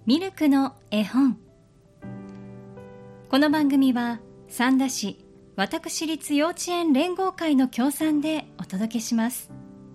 ミルクの絵本。この番組は三田市私立幼稚園連合会の協賛でお届けします。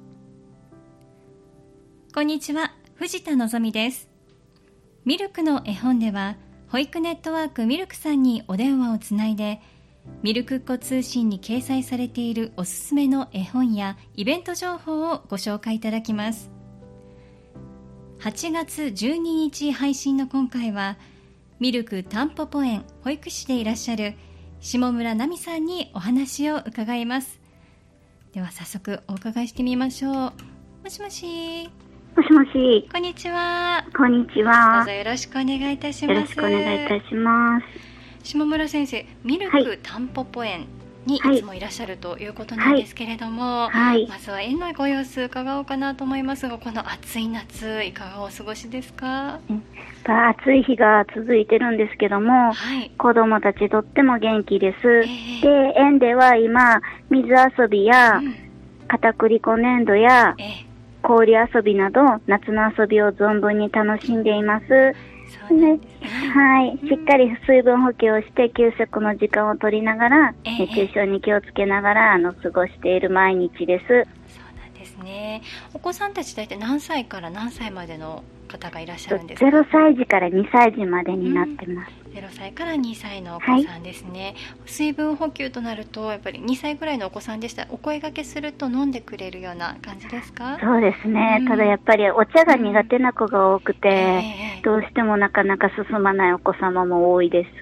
こんにちは、藤田のぞみです。ミルクの絵本では保育ネットワークミルクさんにお電話をつないで、ミルクっ子通信に掲載されているおすすめの絵本やイベント情報をご紹介いただきます。8月12日配信の今回は、ミルクたんぽぽ園保育士でいらっしゃる下村奈美さんにお話を伺います。では早速お伺いしてみましょう。もしもし。 もしもし。 こんにちは。 こんにちは。 どうぞよろしくお願いいたします。 よろしくお願いいたします。 下村先生、ミルクたんぽぽ園にいつもいらっしゃるということなんですけれども、まずは園のご様子伺おうかなと思いますが、この暑い夏いかがお過ごしですか？ 暑い日が続いてるんですけども、子どもたちとっても元気です。で、園では今水遊びや、片栗粉粘土や、氷遊びなど夏の遊びを存分に楽しんでいます。ね、しっかり水分補給をして給食の時間を取りながら、熱中症に気をつけながら過ごしている毎日です。そうなんですね。お子さんたち大体何歳から何歳までの方がいらっしゃるんですか ？0歳児から2歳児までになってます。 0歳から2歳のお子さんですね。水分補給となるとやっぱり2歳ぐらいのお子さんでしたらお声掛けすると飲んでくれるような感じですか？ そうですね、ただやっぱりお茶が苦手な子が多くて、どうしてもなかなか進まないお子様も多いです。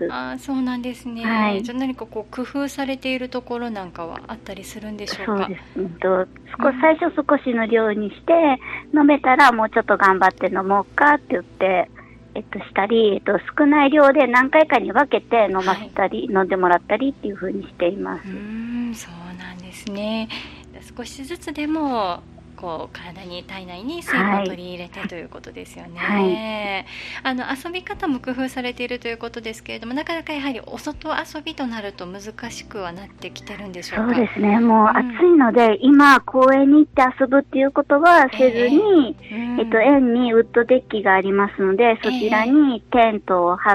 そうなんですね。じゃあ何か工夫されているところなんかはあったりするんでしょうか？ そうです。最初少しの量にして飲めたらもうちょっと頑張って飲もうかって言ってしたり、少ない量で何回かに分けて飲ませたり、飲んでもらったりっていう風にしています。 そうなんですね。少しずつでも体に体内に水分を取り入れてということですよね。遊び方も工夫されているということですけれども、なかなかやはりお外遊びとなると難しくはなってきてるんでしょうか？ そうですね、もう暑いので、今公園に行って遊ぶっていうことはせずに、園にウッドデッキがありますので、そちらにテントを張って、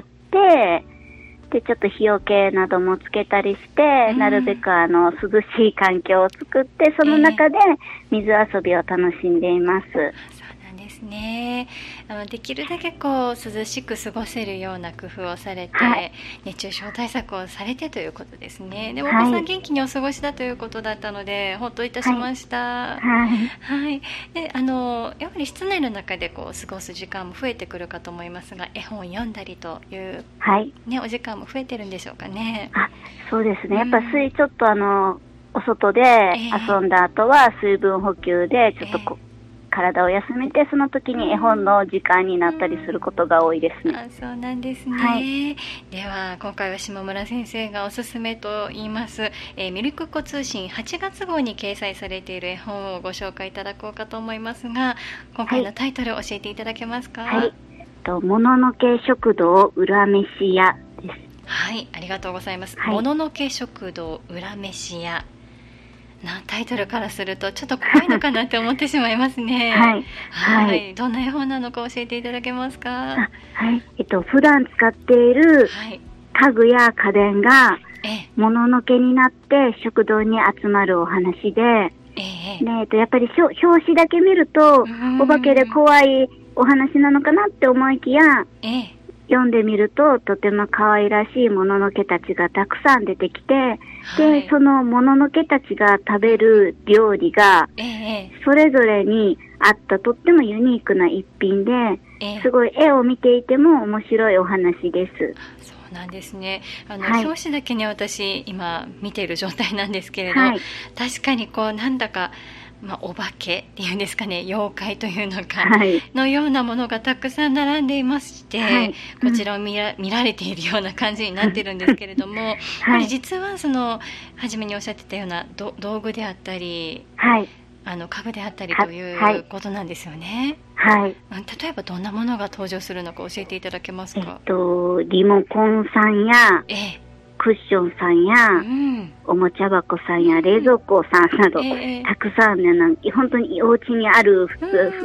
でちょっと日よけなどもつけたりして、なるべく涼しい環境を作って、その中で水遊びを楽しんでいます。 そうなんですね。できるだけ涼しく過ごせるような工夫をされて、熱中症対策をされてということですね。でもお子さん元気にお過ごしだということだったので、ほっといたしました。でやはり室内の中で過ごす時間も増えてくるかと思いますが、絵本を読んだりという、お時間も増えてるんでしょうかね？ そうですね、やっぱちょっとお外で遊んだ後は水分補給でちょっと体を休めて、その時に絵本の時間になったりすることが多いですね。 そうなんですね。では今回は下村先生がおすすめと言います、ミルクっ子通信8月号に掲載されている絵本をご紹介いただこうかと思いますが、今回のタイトルを教えていただけますか？ もののけ食堂裏飯屋です。 ありがとうございます。もののけ食堂裏飯屋、タイトルからするとちょっと怖いのかなって思ってしまいますね。どんな絵本なのか教えていただけますか？ 普段使っている家具や家電がもののけになって食堂に集まるお話で、やっぱり表紙だけ見るとお化けで怖いお話なのかなって思いきや、読んでみるととても可愛らしいもののけたちがたくさん出てきて、でそのもののけたちが食べる料理がそれぞれにあったとってもユニークな一品で、すごい絵を見ていても面白いお話です。 そうなんですね。表紙だけに私今見ている状態なんですけれど、確かになんだかお化けっていうんですかね、妖怪というのか、のようなものがたくさん並んでいまして、こちらを見られているような感じになってるんですけれども、これ実は初めにおっしゃってたような道具であったり、家具であったりということなんですよね。例えばどんなものが登場するのか教えていただけますか？ リモコンさんや、クッションさんや、おもちゃ箱さんや冷蔵庫さんなど、たくさんね、本当にお家にある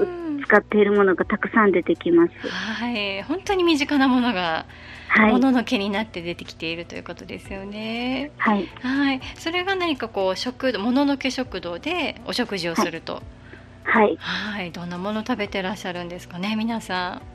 使っているものがたくさん出てきます。 はい、本当に身近なものがもののけになって出てきているということですよね。 はい、 はい、それが何かこうもののけ食堂でお食事をすると、 はい、 はい、どんなもの食べてらっしゃるんですかね、皆さん。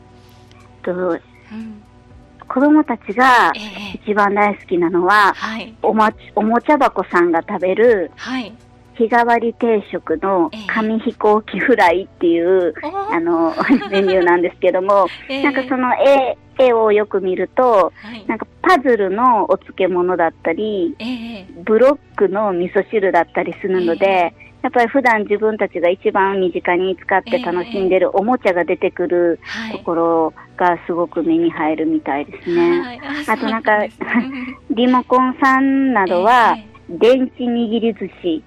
子供たちが一番大好きなのは、おもちゃ箱さんが食べる、日替わり定食の紙飛行機フライっていう、メニューなんですけども、なんかその絵をよく見ると、なんかパズルのお漬物だったり、ブロックの味噌汁だったりするので、やっぱり普段自分たちが一番身近に使って楽しんでるおもちゃが出てくるところがすごく目に入るみたいですね。あとなんか、リモコンさんなどは、電池握り寿司。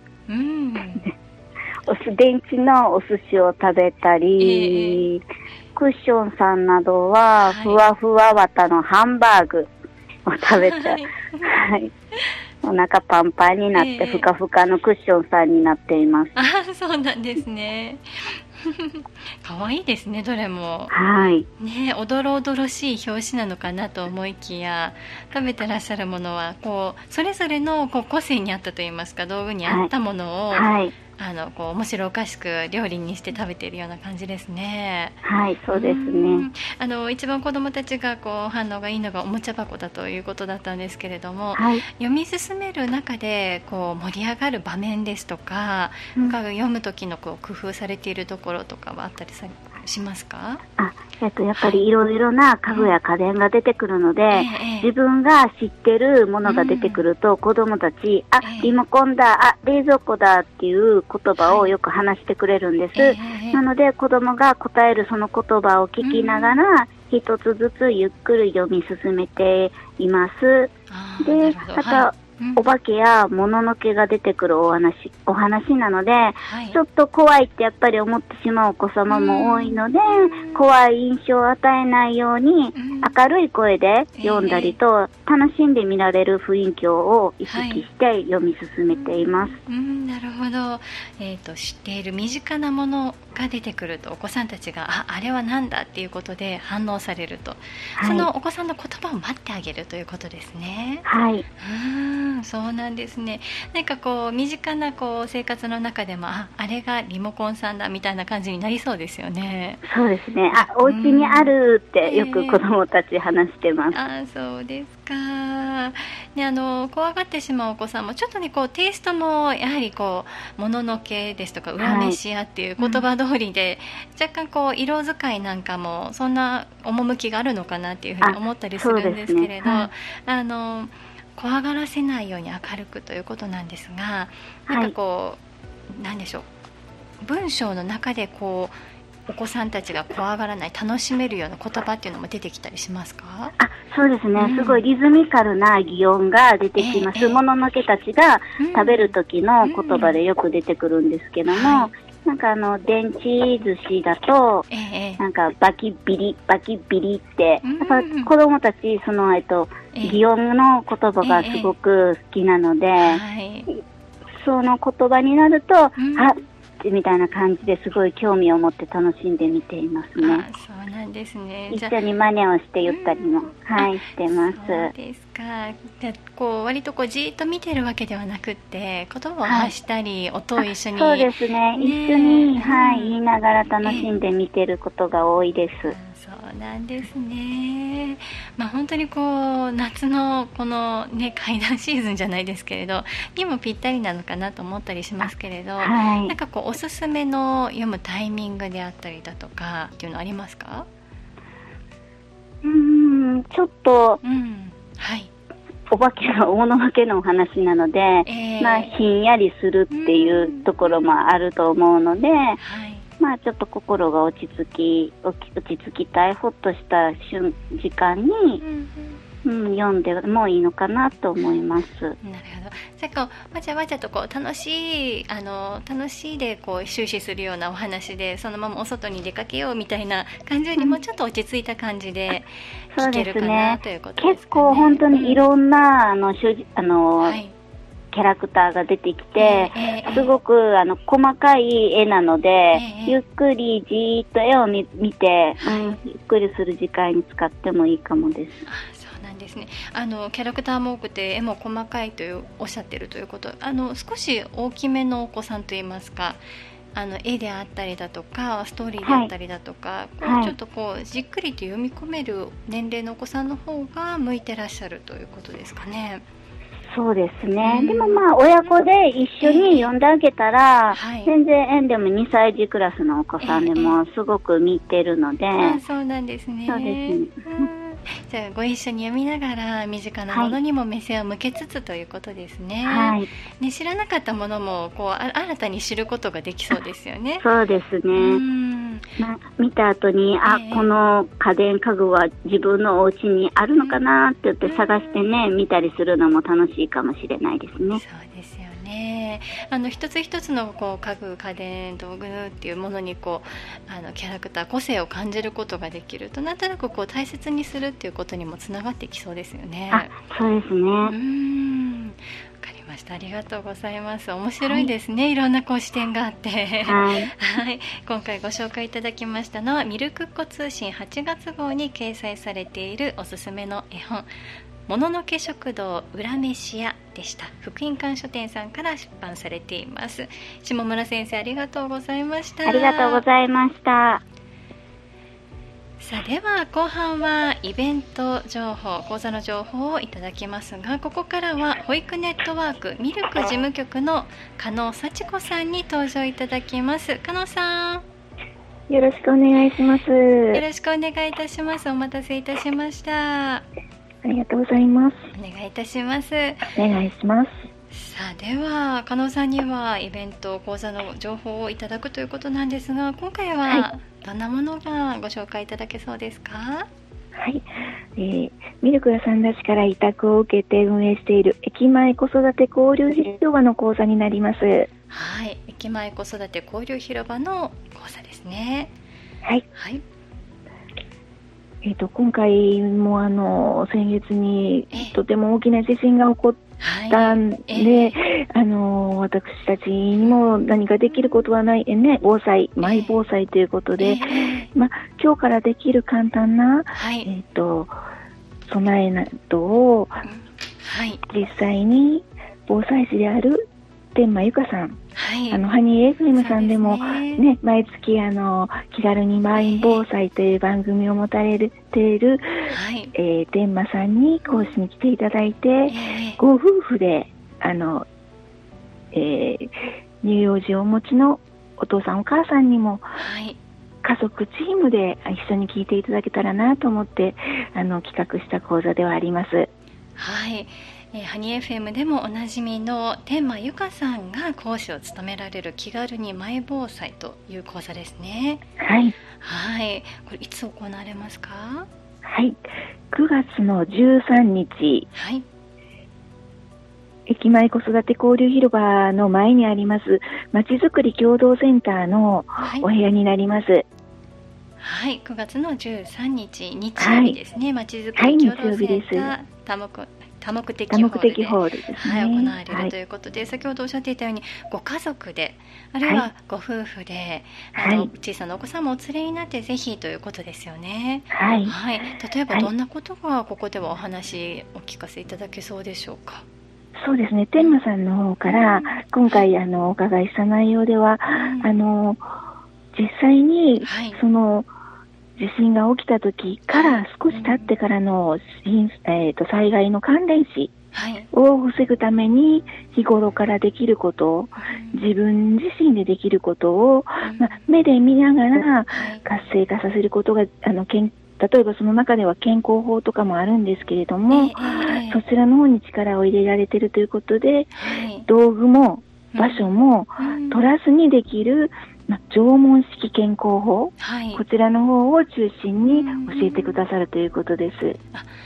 電池のお寿司を食べたり、クッションさんなどはふわふわ綿のハンバーグを食べて、お腹パンパンになってふかふかのクッションさんになっています。 そうなんですね。可愛いですね、どれも。ね、おどろおどろしい表紙なのかなと思いきや、食べてらっしゃるものはこうそれぞれのこう個性に合ったといいますか、道具に合ったものを、こう面白おかしく料理にして食べているような感じですね。 はい、そうですね。 一番子どもたちがこう反応がいいのがおもちゃ箱だということだったんですけれども、読み進める中でこう盛り上がる場面ですとか、読む時のこう工夫されているところとかはあったりしますか？ やっぱりいろいろな家具や家電が出てくるので、自分が知ってるものが出てくると、子供たち、リモコンだ、冷蔵庫だっていう言葉をよく話してくれるんです。なので子供が答えるその言葉を聞きながら、一つずつゆっくり読み進めています。で、あと、お化けやもののけが出てくるお話なので、ちょっと怖いってやっぱり思ってしまうお子様も多いので、怖い印象を与えないように明るい声で読んだりと、楽しんで見られる雰囲気を意識して読み進めています。 なるほど。知っている身近なものが出てくると、お子さんたちがあれはなんだっていうことで反応されると、そのお子さんの言葉を待ってあげるということですね。そうなんですね。何かこう身近なこう生活の中でもあれがリモコンさんだみたいな感じになりそうですよね。 そうですね。お家にあるってよく子供たち話してます。 そうですか。ね、怖がってしまうお子さんもちょっとねこうテイストもやはりこうもののけですとか裏飯屋っていう言葉通りで、若干こう色使いなんかもそんな趣があるのかなっていうふうに思ったりするんですけれど、怖がらせないように明るくということなんですが、なんかこう、なんでしょう、文章の中でこうお子さんたちが怖がらない楽しめるような言葉っていうのも出てきたりしますか？ そうですね、すごいリズミカルな擬音が出てきます。もののけたちが食べる時の言葉でよく出てくるんですけども、なんか電池寿司だと、なんかバキビリバキビリって、やっぱ子供たちその擬音の言葉がすごく好きなので、その言葉になると、みたいな感じですごい興味を持って楽しんで見ていますね。 そうなんですね。 一緒に真似をして言ったりも、してます。 そうですか。じゃこう割とこうじーっと見てるわけではなくって言葉を発したり、音を一緒に、 そうですね、一緒に、言いながら楽しんで見てることが多いです。 そうなんですね。本当にこう夏のこのね怪談シーズンじゃないですけれどにもぴったりなのかなと思ったりしますけれど、なんかこうおすすめの読むタイミングであったりだとかっていうのありますか？ ちょっと、お化けのもののけのお話なので、ひんやりするっていうところもあると思うので、ちょっと心が落ち着きたい、ほっとした時間に、読んでもいいのかなと思います。なるほど。 じゃあこうわちゃわちゃとこう楽しいでこう終始するようなお話でそのままお外に出かけようみたいな感じよりもちょっと落ち着いた感じで聞けるかなということですかね。結構本当にいろんな、キキャラクターが出てきて、すごく細かい絵なので、ゆっくりじーっと絵を見て、ゆっくりする時間に使ってもいいかもです。 そうなんですね。キャラクターも多くて絵も細かいとおっしゃってるということ、少し大きめのお子さんといいますか、絵であったりだとかストーリーであったりだとか、ちょっとじっくりと読み込める年齢のお子さんの方が向いてらっしゃるということですかね。 そうですね。でも親子で一緒に読んであげたら、全然でも2歳児クラスのお子さんでもすごく見てるので。 そうなんですね。 そうですね。 じゃあご一緒に読みながら身近なものにも目線を向けつつということですね。ね、知らなかったものも新たに知ることができそうですよね。 そうですね。見た後にこの家電家具は自分のお家にあるのかなって言って探してね、見たりするのも楽しいかもしれないですね。 そうですよね。一つ一つの家具家電道具っていうものにキャラクター個性を感じることができると、なんとなく大切にするっていうことにもつながってきそうですよね。 そうですね。 わかりました。ありがとうございます。面白いですね。いろんな視点があって今回ご紹介いただきましたのはミルクっ子通信8月号に掲載されているおすすめの絵本、もののけ食堂裏飯屋でした。福音館書店さんから出版されています。下村先生、ありがとうございました。 ありがとうございました。 さあ、では後半はイベント情報、講座の情報をいただきますが、ここからは保育ネットワークミルク事務局の加納幸子さんに登場いただきます。加納さん、 よろしくお願いします。 よろしくお願いいたします。お待たせいたしました。 ありがとうございます。 お願いいたします。 お願いします。 さあ、では加納さんにはイベント講座の情報をいただくということなんですが、今回はどんなものがご紹介いただけそうですか？ はい、ミルクラさんたちから委託を受けて運営している駅前子育て交流広場の講座になります。 はい、駅前子育て交流広場の講座ですね。 はい、今回も先月にとても大きな地震が起こったんで、私たちにも何かできることはないね、防災、マイ防災ということで、今日からできる簡単な、備えなどを、実際に防災士である天満由香さん、ハニー FM さんでもね、毎月気軽にマイ防災という番組を持たれている、天満さんに講師に来ていただいて、ご夫婦で乳幼児をお持ちのお父さんお母さんにも、家族チームで一緒に聞いていただけたらなと思って企画した講座ではあります。 ハニー FM でもおなじみの天満由香さんが講師を務められる気軽にマイ防災という講座ですね。これいつ行われますか？ 9月の13日、駅前子育て交流広場の前にありますまちづくり共同センターのお部屋になります。 9月の13日日曜日ですね。まちづくり共同センター多目的ホールで行われるということで、先ほどおっしゃっていたようにご家族で、あるいはご夫婦で、小さなお子さんもお連れになってぜひということですよね。例えばどんなことがここではお話お聞かせいただけそうでしょうか？ そうですね、天満さんの方から今回お伺いした内容では、実際にその地震が起きた時から少し経ってからの災害の関連死を防ぐために日頃からできることを、自分自身でできることを、目で見ながら活性化させることが例えばその中では健康法とかもあるんですけれども、そちらの方に力を入れられているということで、道具も場所も取らずにできる縄文式健康法、こちらの方を中心に教えてくださるということです。 なる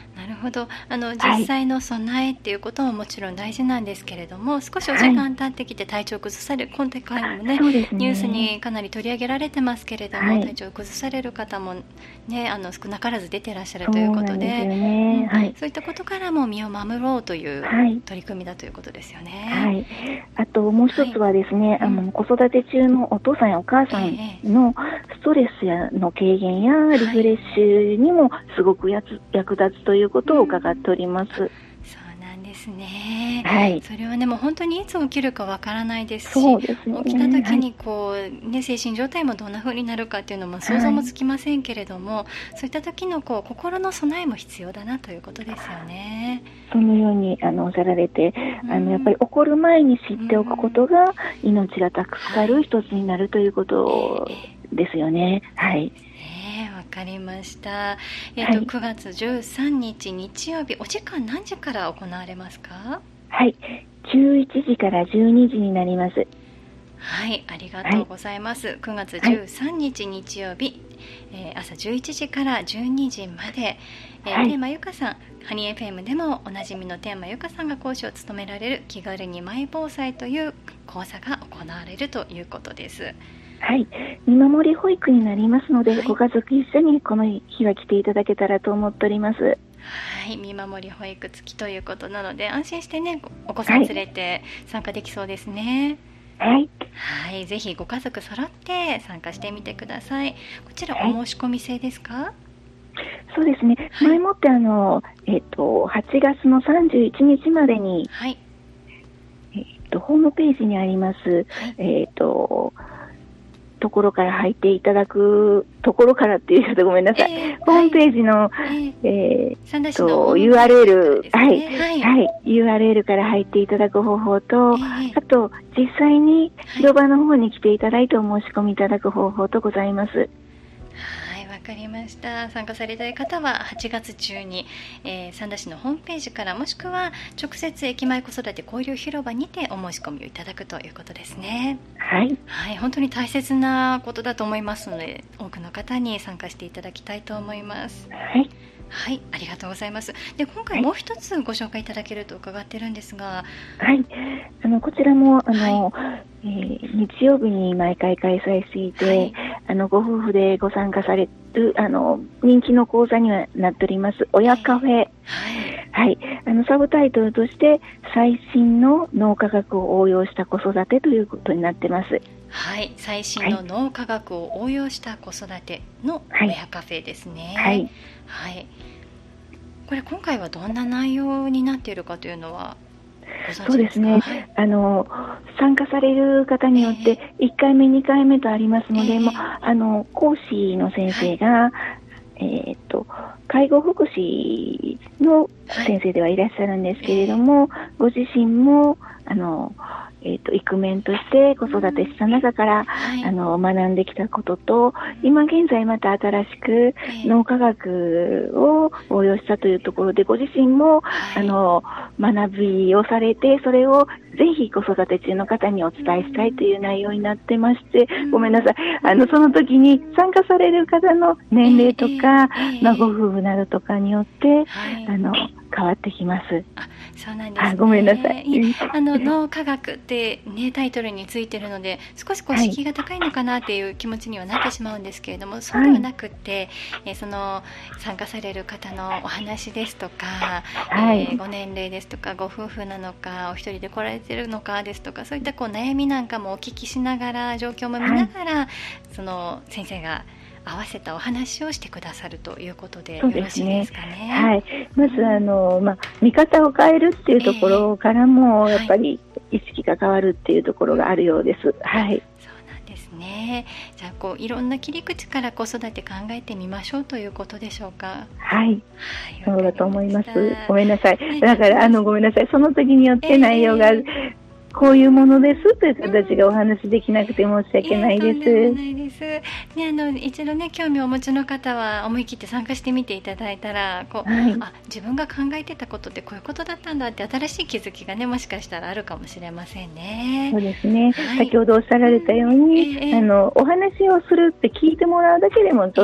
ほど。実際の備えっていうことももちろん大事なんですけれども、少しお時間経ってきて体調を崩される、今回もね、ニュースにかなり取り上げられてますけれども、体調を崩される方もね、少なからず出てらっしゃるということで、そういったことからも身を守ろうという取り組みだということですよね。 あともう一つはですね、子育て中のお父さんやお母さんのストレスの軽減やリフレッシュにもすごく役立つということを伺っております。 そうなんですね。それはね、もう本当にいつ起きるかわからないですし、起きた時に精神状態もどんな風になるかっていうのも想像もつきませんけれども、そういった時の心の備えも必要だなということですよね。 そのようにおっしゃられて、やっぱり起こる前に知っておくことが命が助かる一つになるということですよね。 わかりました。9月13日日曜日、お時間何時から行われますか ？11時から12時になります。 ありがとうございます。9月13日日曜日、朝11時から12時まで、テーマゆかさん、ハニー FM でもおなじみのテーマゆかさんが講師を務められる気軽にマイ防災という講座が行われるということです。 見守り保育になりますので、ご家族一緒にこの日は来ていただけたらと思っております。 見守り保育付きということなので、安心してね、お子さん連れて参加できそうですね。ぜひご家族揃って参加してみてください。こちらお申し込み制ですか？ そうですね。前もって8月の31日までに、ホームページにあります、ところから入っていただく、ところからっていうとごめんなさい。ホームページの、URL、URL から入っていただく方法と、あと実際に広場の方に来ていただいてお申し込みいただく方法とございます。 わかりました。参加されたい方は8月中に、三田市のホームページから、もしくは直接駅前子育て交流広場にてお申し込みをいただくということですね。本当に大切なことだと思いますので、多くの方に参加していただきたいと思います。ありがとうございます。で、今回もう一つご紹介いただけると伺ってるんですが、 こちらも日曜日に毎回開催していて、ご夫婦でご参加される人気の講座にはなっております親カフェ、サブタイトルとして最新の脳科学を応用した子育てということになってます。 最新の脳科学を応用した子育ての親カフェですね。これ今回はどんな内容になっているかというのはご存知ですか？ そうですね。参加される方によって1回目2回目とありますので、講師の先生が、介護福祉の先生ではいらっしゃるんですけれども、ご自身もイクメンとして子育てした中から、学んできたことと、今現在また新しく脳科学を応用したというところで、ご自身も、学びをされて、それをぜひ子育て中の方にお伝えしたいという内容になってまして、ごめんなさい。その時に参加される方の年齢とか、ご夫婦などとかによって、変わってきます。 そうなんですね。 ごめんなさい。 脳科学ってね、タイトルについてるので、少し敷居が高いのかなっていう気持ちにはなってしまうんですけれども、そうではなくて、その参加される方のお話ですとか、ご年齢ですとか、ご夫婦なのか、お一人で来られてるのかですとか、そういった悩みなんかもお聞きしながら、状況も見ながら、その先生が合わせたお話をしてくださるということでよろしいですかね。 まず見方を変えるっていうところからも、やっぱり意識が変わるっていうところがあるようです。そうなんですね。じゃあいろんな切り口から子育て考えてみましょうということでしょうか？ そうだと思います。ごめんなさい。だからごめんなさい。その時によって内容がこういうものですという形がお話できなくて申し訳ないです。とんでもないです。 一度ね、興味をお持ちの方は思い切って参加してみていただいたら、自分が考えてたことってこういうことだったんだって新しい気づきがね、もしかしたらあるかもしれませんね。 そうですね。先ほどおっしゃられたように、お話をするって聞いてもらうだけでもちょっと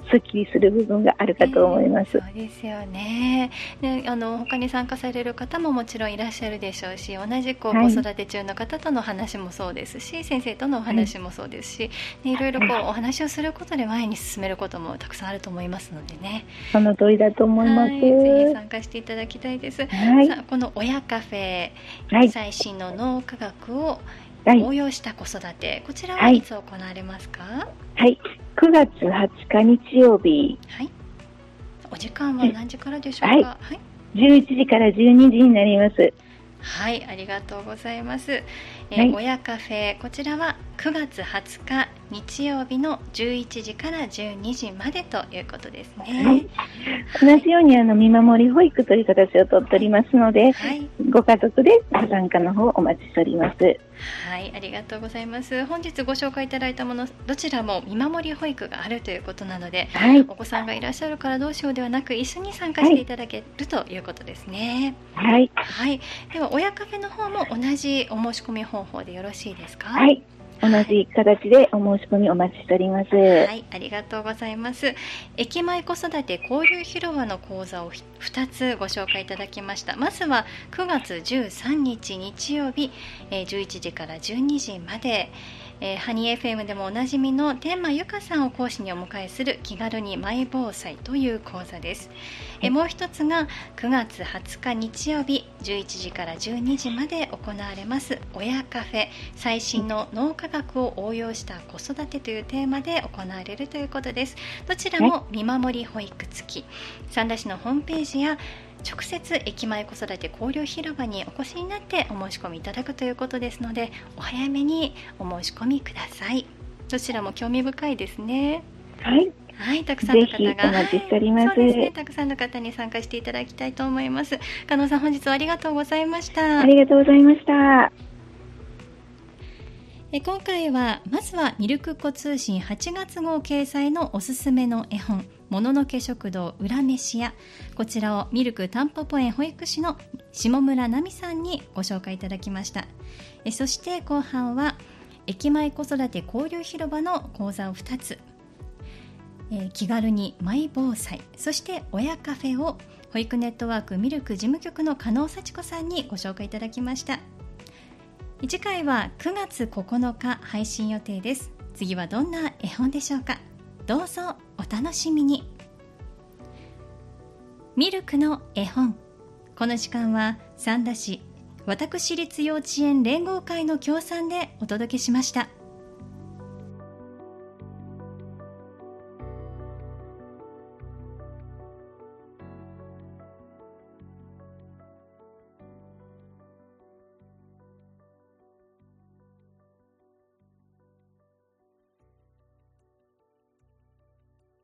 すっきりする部分があるかと思います。 そうですよね。で、他に参加される方ももちろんいらっしゃるでしょうし、同じ子育て中の方との話もそうですし、先生とのお話もそうですし、いろいろお話をすることで前に進めることもたくさんあると思いますのでね。 その通りだと思います。 ぜひ参加していただきたいです。さあ、この親カフェ、最新の脳科学を応用した子育て、こちらはいつ行われますか？ はい、9月20日日曜日。 はい。お時間は何時からでしょうか？はい。 11時から12時になります。 はい、ありがとうございます。親カフェ、こちらは9月20日日曜日の11時から12時までということですね。 同じように見守り保育という形をとっておりますので、ご家族でご参加の方お待ちしております。 はい、ありがとうございます。本日ご紹介いただいたものどちらも見守り保育があるということなので、お子さんがいらっしゃるからどうしようではなく、一緒に参加していただけるということですね。はい、では親カフェの方も同じお申し込み方法でよろしいですか？はい、 同じ形でお申し込みお待ちしております。 はい、ありがとうございます。駅前子育て交流広場の講座を2つご紹介いただきました。まずは9月13日日曜日、11時から12時まで、ハニー FM でもおなじみの天満由香さんを講師にお迎えする気軽にマイ防災という講座です。もう一つが9月20日日曜日11時から12時まで行われます親カフェ、最新の脳科学を応用した子育てというテーマで行われるということです。どちらも見守り保育付き、三田市のホームページや直接駅前子育て交流広場にお越しになってお申し込みいただくということですので、お早めにお申し込みください。どちらも興味深いですね。はい、たくさんの方がお待ちしております。 そうですね、たくさんの方に参加していただきたいと思います。加納さん、本日はありがとうございました。 ありがとうございました。 今回はまずはミルクっ子通信8月号掲載のおすすめの絵本、もののけ食堂裏飯屋、こちらをミルクたんぽぽ園保育士の下村奈美さんにご紹介いただきました。そして後半は駅前子育て交流広場の講座を2つ、気軽にマイ防災、そして親カフェを保育ネットワークミルク事務局の加納幸子さんにご紹介いただきました。次回は9月9日配信予定です。次はどんな絵本でしょうか？どうぞお楽しみに。ミルクの絵本、この時間は三田市私立幼稚園連合会の協賛でお届けしました。